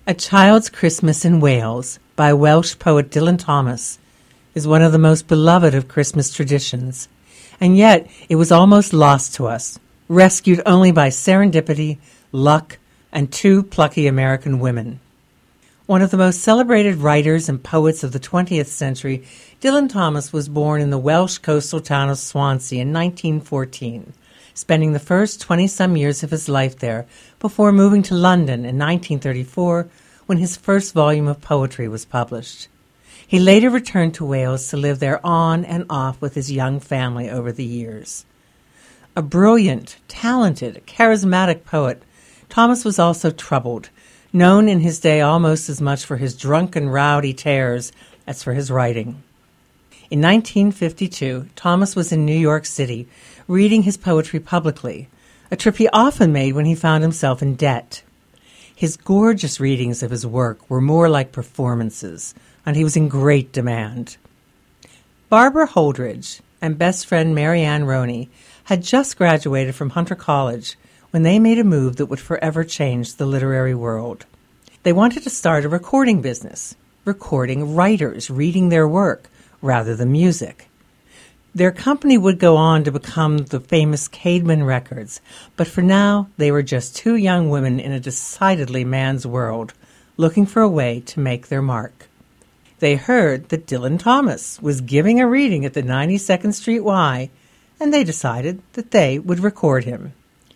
A Child's Christmas in Wales by Welsh poet Dylan Thomas is one of the most beloved of Christmas traditions, and yet it was almost lost to us, rescued only by serendipity, luck, and two plucky American women. One of the most celebrated writers and poets of the 20th century, Dylan Thomas was born in the Welsh coastal town of Swansea in 1914, spending the first 20-some years of his life there before moving to London in 1934 when his first volume of poetry was published. He later returned to Wales to live there on and off with his young family over the years. A brilliant, talented, charismatic poet, Thomas was also troubled, known in his day almost as much for his drunken, rowdy tears as for his writing. In 1952, Thomas was in New York City, reading his poetry publicly, a trip he often made when he found himself in debt. His gorgeous readings of his work were more like performances, and he was in great demand. Barbara Holdridge and best friend Marianne Roney had just graduated from Hunter College when they made a move that would forever change the literary world. They wanted to start a recording business, recording writers reading their work rather than music. Their company would go on to become the famous Caedmon Records, but for now they were just two young women in a decidedly man's world, looking for a way to make their mark. They heard that Dylan Thomas was giving a reading at the 92nd Street Y, and they decided that they would record him.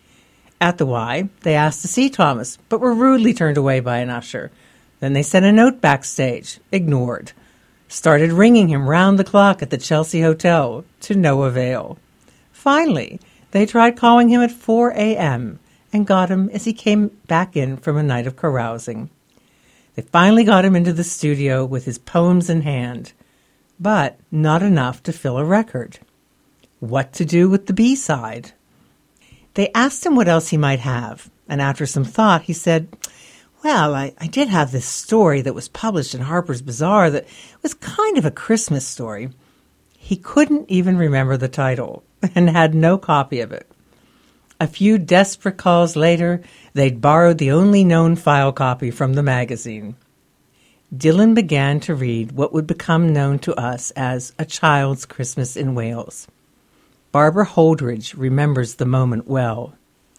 At the Y, they asked to see Thomas, but were rudely turned away by an usher. Then they sent a note backstage, ignored. Started ringing him round the clock at the Chelsea Hotel, to no avail. Finally, they tried calling him at 4 a.m. and got him as he came back in from a night of carousing. They finally got him into the studio with his poems in hand, but not enough to fill a record. What to do with the B-side? They asked him what else he might have, and after some thought he said, "Well, I did have this story that was published in Harper's Bazaar that was kind of a Christmas story." He couldn't even remember the title and had no copy of it. A few desperate calls later, they'd borrowed the only known file copy from the magazine. Dylan began to read what would become known to us as A Child's Christmas in Wales. Barbara Holdridge remembers the moment well.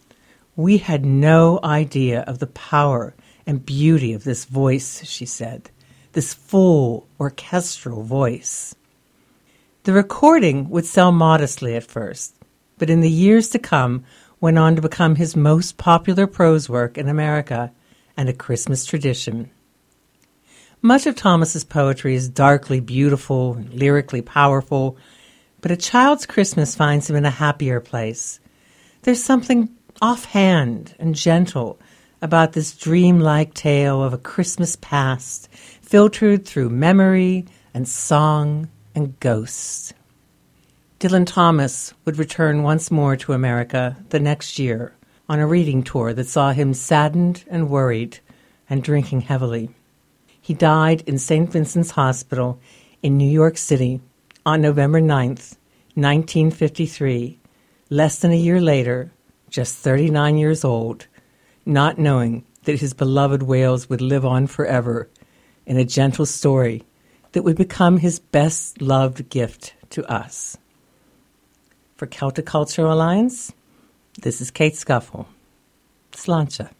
"We had no idea of the power and beauty of this voice," she said, "this full orchestral voice." The recording would sell modestly at first, but in the years to come went on to become his most popular prose work in America and a Christmas tradition. Much of Thomas's poetry is darkly beautiful and lyrically powerful, but A Child's Christmas finds him in a happier place. There's something offhand and gentle about this dreamlike tale of a Christmas past, filtered through memory and song and ghost. Dylan Thomas would return once more to America the next year on a reading tour that saw him saddened and worried and drinking heavily. He died in St. Vincent's Hospital in New York City on November 9th, 1953, less than a year later, just 39 years old, not knowing that his beloved Wales would live on forever in a gentle story that would become his best-loved gift to us. For Celtic Cultural Alliance, this is Kate Scuffle. Sláinte.